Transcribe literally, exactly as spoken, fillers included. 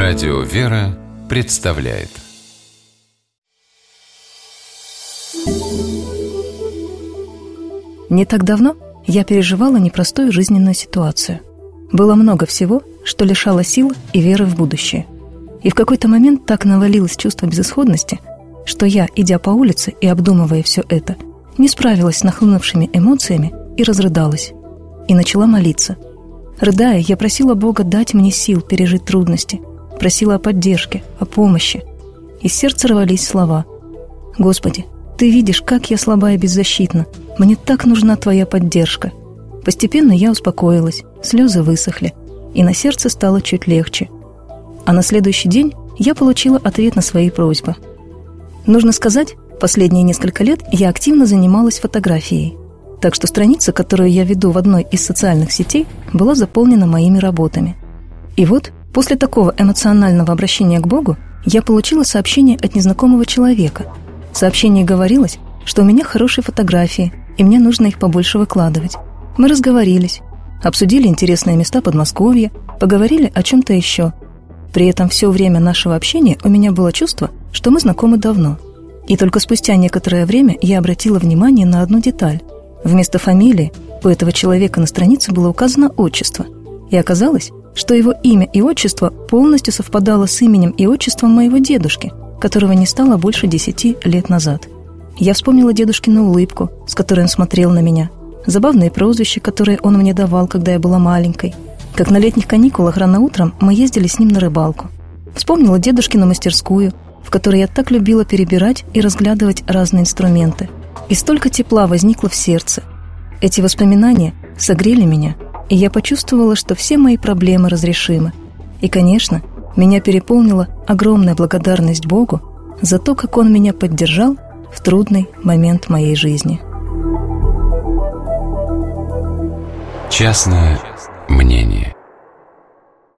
Радио «Вера» представляет. Не так давно я переживала непростую жизненную ситуацию. Было много всего, что лишало сил и веры в будущее. И в какой-то момент так навалилось чувство безысходности, что я, идя по улице и обдумывая все это, не справилась с нахлынувшими эмоциями и разрыдалась. И начала молиться. Рыдая, я просила Бога дать мне сил пережить трудности, просила о поддержке, о помощи. Из сердца рвались слова: «Господи, Ты видишь, как я слаба и беззащитна. Мне так нужна Твоя поддержка». Постепенно я успокоилась, слезы высохли, и на сердце стало чуть легче. А на следующий день я получила ответ на свои просьбы. Нужно сказать, последние несколько лет я активно занималась фотографией. Так что страница, которую я веду в одной из социальных сетей, была заполнена моими работами. И вот, после такого эмоционального обращения к Богу, я получила сообщение от незнакомого человека. В сообщении говорилось, что у меня хорошие фотографии, и мне нужно их побольше выкладывать. Мы разговорились, обсудили интересные места Подмосковья, поговорили о чем-то еще. При этом все время нашего общения у меня было чувство, что мы знакомы давно. И только спустя некоторое время я обратила внимание на одну деталь. Вместо фамилии у этого человека на странице было указано отчество. И оказалось, что его имя и отчество полностью совпадало с именем и отчеством моего дедушки, которого не стало больше десяти лет назад. Я вспомнила дедушкину улыбку, с которой он смотрел на меня, забавные прозвища, которые он мне давал, когда я была маленькой. Как на летних каникулах рано утром мы ездили с ним на рыбалку. Вспомнила дедушкину мастерскую, в которой я так любила перебирать и разглядывать разные инструменты. И столько тепла возникло в сердце. Эти воспоминания согрели меня, и я почувствовала, что все мои проблемы разрешимы. И, конечно, меня переполнила огромная благодарность Богу за то, как Он меня поддержал в трудный момент моей жизни. Частное мнение.